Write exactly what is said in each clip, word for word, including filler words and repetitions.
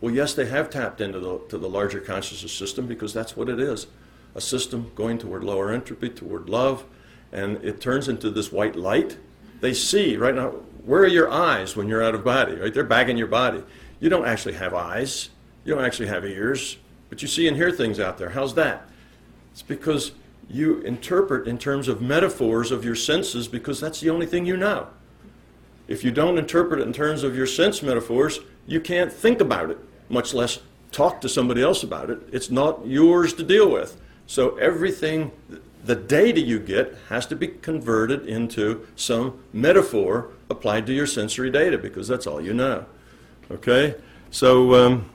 Well, yes, they have tapped into the, to the larger consciousness system because that's what it is. A system going toward lower entropy, toward love, and it turns into this white light. They see, right now, where are your eyes when you're out of body, right? They're back in your body. You don't actually have eyes. You don't actually have ears, but you see and hear things out there. How's that? It's because you interpret in terms of metaphors of your senses because that's the only thing you know. If you don't interpret it in terms of your sense metaphors, you can't think about it, much less talk to somebody else about it. It's not yours to deal with. So everything, the data you get has to be converted into some metaphor applied to your sensory data because that's all you know. Okay? So, um,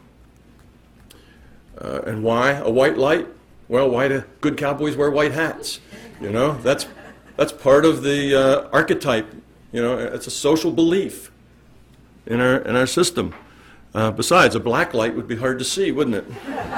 uh, and why a white light? Well, why do good cowboys wear white hats? You know, that's that's part of the uh, archetype. You know, it's a social belief in our in our system. Uh, besides, a black light would be hard to see, wouldn't it?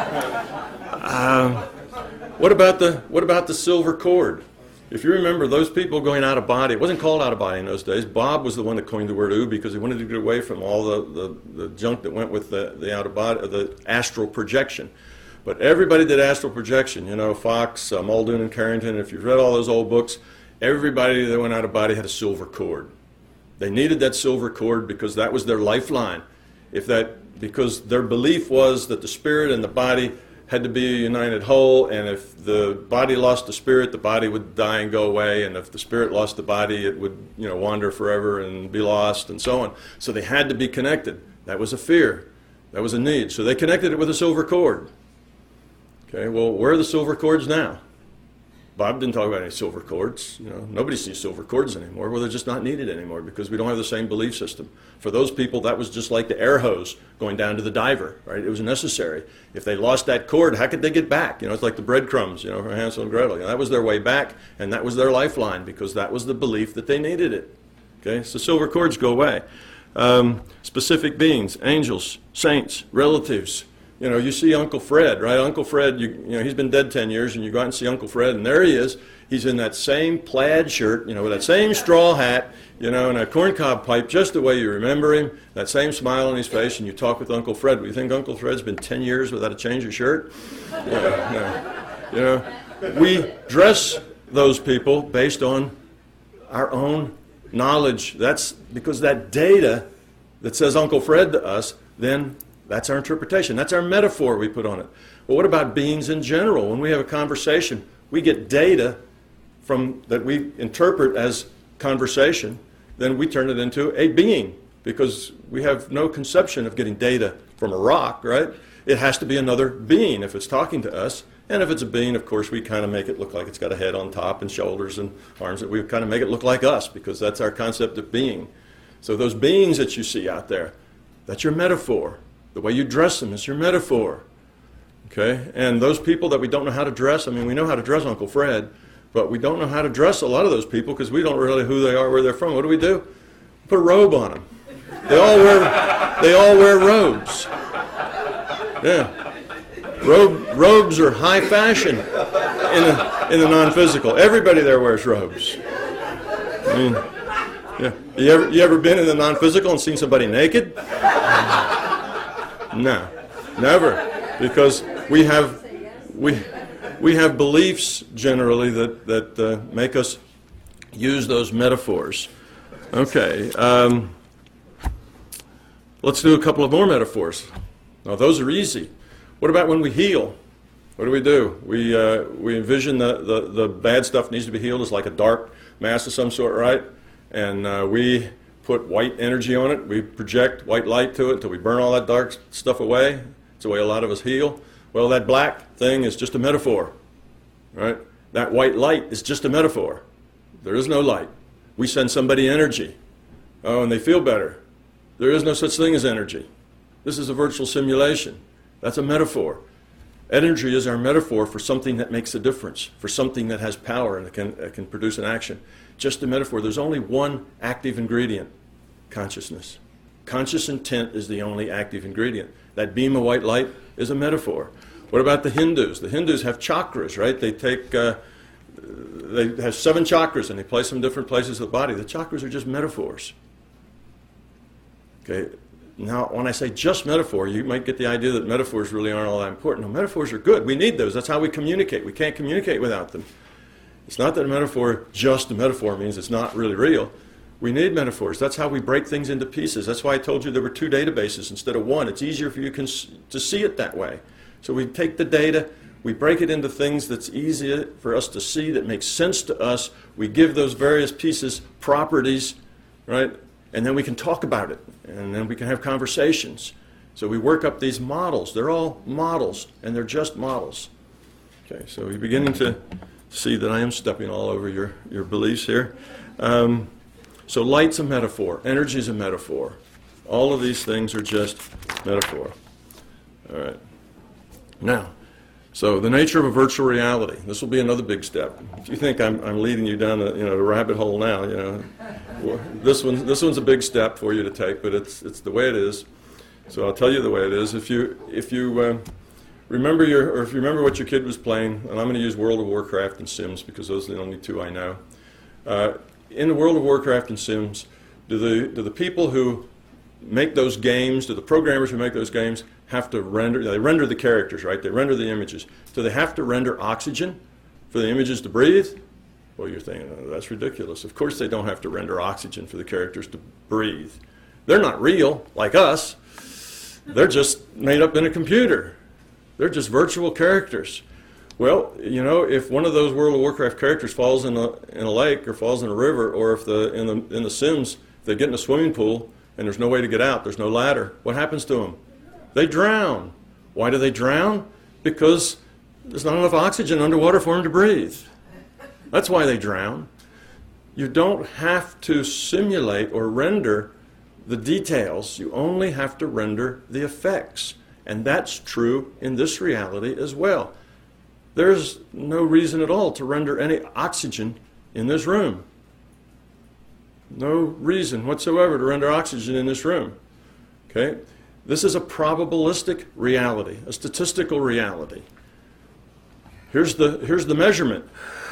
Uh, what about the what about the silver cord? If you remember, those people going out of body, it wasn't called out of body in those days. Bob was the one that coined the word "ooh" because he wanted to get away from all the, the, the junk that went with the, the out of body, the astral projection. But everybody did astral projection. You know, Fox, uh, Muldoon, and Carrington. If you've read all those old books, everybody that went out of body had a silver cord. They needed that silver cord because that was their lifeline. If that, because their belief was that the spirit and the body had to be a united whole, and if the body lost the spirit, the body would die and go away, and if the spirit lost the body, it would, you know, wander forever and be lost, and so on. So they had to be connected. That was a fear. That was a need. So they connected it with a silver cord. Okay, well, where are the silver cords now? Bob didn't talk about any silver cords. You know, nobody sees silver cords anymore. Well, they're just not needed anymore because we don't have the same belief system. For those people, that was just like the air hose going down to the diver, right? It was necessary. If they lost that cord, how could they get back? You know, it's like the breadcrumbs, you know, from Hansel and Gretel. You know, that was their way back, and that was their lifeline because that was the belief that they needed it. Okay, so silver cords go away. Um, specific beings, angels, saints, relatives. You know, you see Uncle Fred, right? Uncle Fred, you, you know, he's been dead ten years, and you go out and see Uncle Fred, and there he is. He's in that same plaid shirt, you know, with that same straw hat, you know, and a corncob pipe, just the way you remember him, that same smile on his face, and you talk with Uncle Fred. Do you think Uncle Fred's been ten years without a change of shirt? Yeah, no. You know, we dress those people based on our own knowledge. That's because that data that says Uncle Fred to us, then that's our interpretation. That's our metaphor we put on it. Well, what about beings in general? When we have a conversation, we get data from that we interpret as conversation, then we turn it into a being because we have no conception of getting data from a rock, right? It has to be another being if it's talking to us. And if it's a being, of course, we kind of make it look like it's got a head on top and shoulders and arms. That we kind of make it look like us because that's our concept of being. So those beings that you see out there, that's your metaphor. The way you dress them is your metaphor, okay? And those people that we don't know how to dress, I mean, we know how to dress Uncle Fred, but we don't know how to dress a lot of those people because we don't really know who they are, where they're from. What do we do? Put a robe on them. They all wear, they all wear robes. Yeah. Robe, robes are high fashion in the, in the non-physical. Everybody there wears robes. I mean, yeah. You ever, you ever been in the non-physical and seen somebody naked? No, never, because we have we we have beliefs generally that that uh, make us use those metaphors. Okay, um, let's do a couple of more metaphors. Now those are easy. What about when we heal? What do we do? We uh, we envision the, the the bad stuff needs to be healed as like a dark mass of some sort, right? And uh, we put white energy on it. We project white light to it until we burn all that dark stuff away. It's the way a lot of us heal. Well, that black thing is just a metaphor, right? That white light is just a metaphor. There is no light. We send somebody energy. Oh, and they feel better. There is no such thing as energy. This is a virtual simulation. That's a metaphor. Energy is our metaphor for something that makes a difference, for something that has power and that can, that can produce an action. Just a metaphor. There's only one active ingredient, consciousness. Conscious intent is the only active ingredient. That beam of white light is a metaphor. What about the Hindus? The Hindus have chakras, right? They take, uh, they have seven chakras and they place them in different places of the body. The chakras are just metaphors. Okay, Now, when I say just metaphor, you might get the idea that metaphors really aren't all that important. No, metaphors are good. We need those. That's how we communicate. We can't communicate without them. It's not that a metaphor, just a metaphor, means it's not really real. We need metaphors. That's how we break things into pieces. That's why I told you there were two databases instead of one. It's easier for you to see it that way. So we take the data, we break it into things that's easier for us to see, that makes sense to us. We give those various pieces properties, right? And then we can talk about it. And then we can have conversations. So we work up these models. They're all models, and they're just models. Okay, so you're beginning to see that I am stepping all over your, your beliefs here. Um, so light's a metaphor. Energy's a metaphor. All of these things are just metaphor. All right. Now, so the nature of a virtual reality. This will be another big step. If you think I'm, I'm leading you down a, you know, a rabbit hole now, you know, well, this one this one's a big step for you to take, but it's it's the way it is. So I'll tell you the way it is. If you if you uh, remember your or if you remember what your kid was playing, and I'm going to use World of Warcraft and Sims because those are the only two I know. Uh, in the World of Warcraft and Sims, do the do the people who make those games, do the programmers who make those games have to render, they render the characters, right? They render the images. Do they have to render oxygen for the images to breathe? Well, you're thinking, oh, that's ridiculous. Of course they don't have to render oxygen for the characters to breathe. They're not real, like us. They're just made up in a computer. They're just virtual characters. Well, you know, if one of those World of Warcraft characters falls in a, in a lake or falls in a river, or if the in the, in the Sims, they get in a swimming pool, and there's no way to get out, there's no ladder, what happens to them? They drown. Why do they drown? Because there's not enough oxygen underwater for them to breathe. That's why they drown. You don't have to simulate or render the details. You only have to render the effects. And that's true in this reality as well. There's no reason at all to render any oxygen in this room. No reason whatsoever to render oxygen in this room. Okay? This is a probabilistic reality, a statistical reality. Here's the, here's the measurement.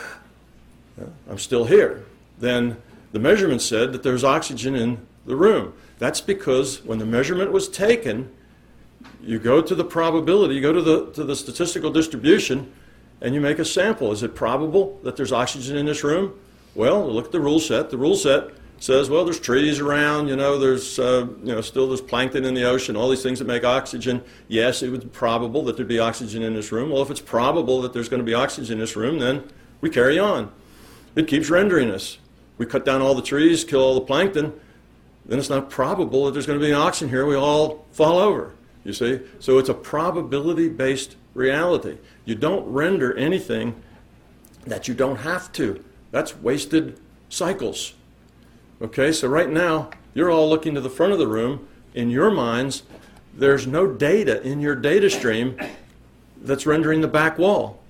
I'm still here. Then the measurement said that there's oxygen in the room. That's because when the measurement was taken, you go to the probability, you go to the, to the statistical distribution, and you make a sample. Is it probable that there's oxygen in this room? Well, look at the rule set. The rule set says, well, there's trees around, you know, there's, uh, you know, still there's plankton in the ocean, all these things that make oxygen. Yes, it would be probable that there'd be oxygen in this room. Well, if it's probable that there's going to be oxygen in this room, then we carry on. It keeps rendering us. We cut down all the trees, kill all the plankton, then it's not probable that there's going to be an oxygen here. We all fall over, you see. So it's a probability-based reality. You don't render anything that you don't have to. That's wasted cycles. Okay, so right now, you're all looking to the front of the room. In your minds, there's no data in your data stream that's rendering the back wall.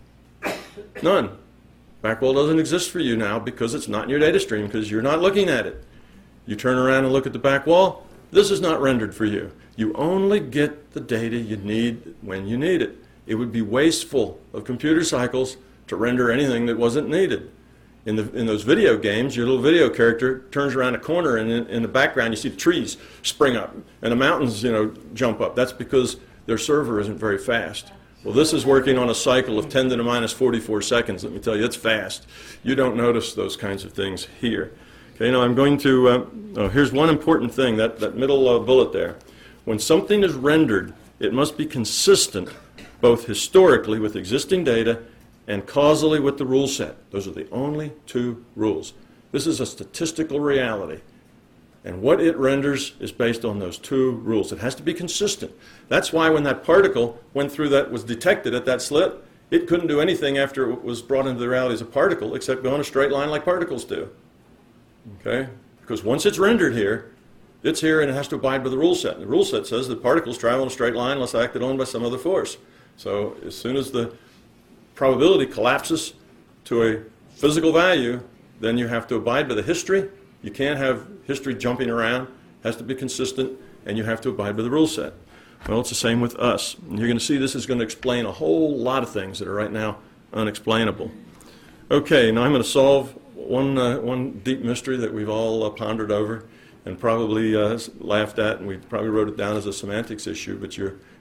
None. Back wall doesn't exist for you now because it's not in your data stream, because you're not looking at it. You turn around and look at the back wall, this is not rendered for you. You only get the data you need when you need it. It would be wasteful of computer cycles to render anything that wasn't needed. In, the, in those video games, your little video character turns around a corner, and in, in the background you see the trees spring up and the mountains, you know, jump up. That's because their server isn't very fast. Well, this is working on a cycle of ten to the minus forty-four seconds. Let me tell you, it's fast. You don't notice those kinds of things here. Okay, now I'm going to, uh, oh, here's one important thing, that, that middle uh, bullet there. When something is rendered, it must be consistent both historically with existing data and causally with the rule set. Those are the only two rules. This is a statistical reality. And what it renders is based on those two rules. It has to be consistent. That's why when that particle went through that, was detected at that slit, it couldn't do anything after it was brought into the reality as a particle except go in a straight line like particles do. Okay? Because once it's rendered here, it's here and it has to abide by the rule set. And the rule set says that particles travel in a straight line unless acted on by some other force. So as soon as the probability collapses to a physical value, then you have to abide by the history. You can't have history jumping around. It has to be consistent, and you have to abide by the rule set. Well, it's the same with us. And you're going to see this is going to explain a whole lot of things that are right now unexplainable. Okay, now I'm going to solve one, uh, one deep mystery that we've all uh, pondered over, and probably uh, laughed at, and we probably wrote it down as a semantics issue, but you're